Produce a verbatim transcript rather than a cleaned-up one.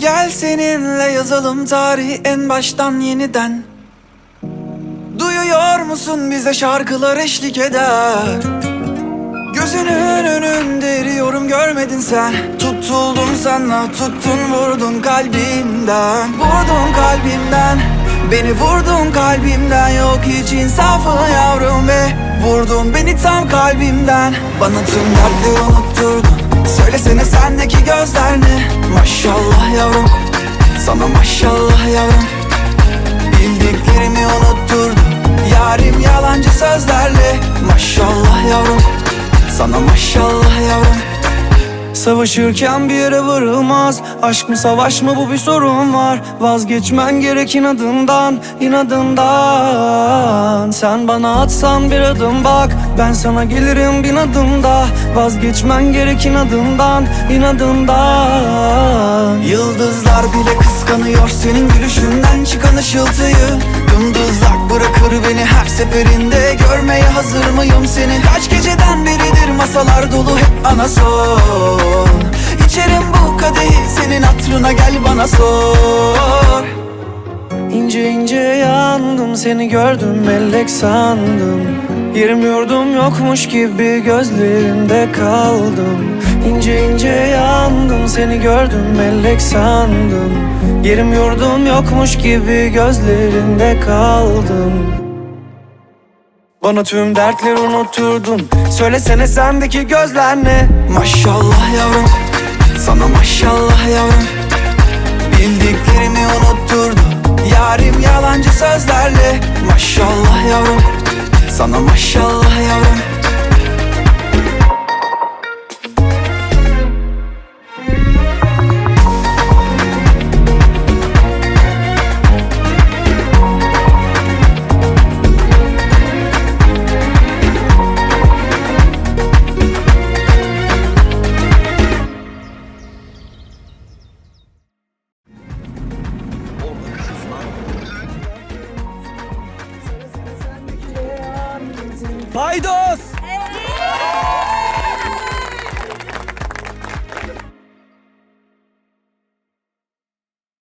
Gel seninle yazalım tarihi en baştan yeniden. Duyuyor musun, bize şarkılar eşlik eder. Gözünün önünde eriyorum, görmedin sen. Tutuldum sana, tuttun vurdun kalbimden. Vurdun kalbimden, beni vurdun kalbimden. Yok hiç insafı yavrum ve vurdun beni tam kalbimden. Bana tüm dertleri unutturdun. Söylesene sendeki gözler ne? Maşallah yavrum, sana maşallah yavrum. Bildiklerimi unutturdun yarim yalancı sözlerle. Maşallah yavrum, sana maşallah yavrum. Savaşırken bir yere varılmaz. Aşk mı savaş mı, bu bir sorun var. Vazgeçmen gerek inadından, inadından. Sen bana atsan bir adım bak, ben sana gelirim bin adımda. Vazgeçmen gerek inadından, inadından. Yıldızlar bile kıskanıyor senin gülüşünden çıkan ışıltıyı. Dımdızlak bırakır beni her seferinde. Görmeye hazır mıyım seni? Kaç geceden beridir masalar dolu hep ana son. İçerim bu kadehi senin hatırına, gel bana sor. İnce ince yandım, seni gördüm melek sandım. Yerim yurdum yokmuş gibi gözlerinde kaldım. İnce ince yandım, seni gördüm melek sandım. Yerim yurdum yokmuş gibi gözlerinde kaldım. Bana tüm dertleri unutturdun. Söylesene sendeki gözler ne? Maşallah yavrum, sana maşallah yavrum. Bildiklerimi unutturdun yarim yalancı sözlerle. Maşallah yavrum, sana maşallah yavrum. Paydos!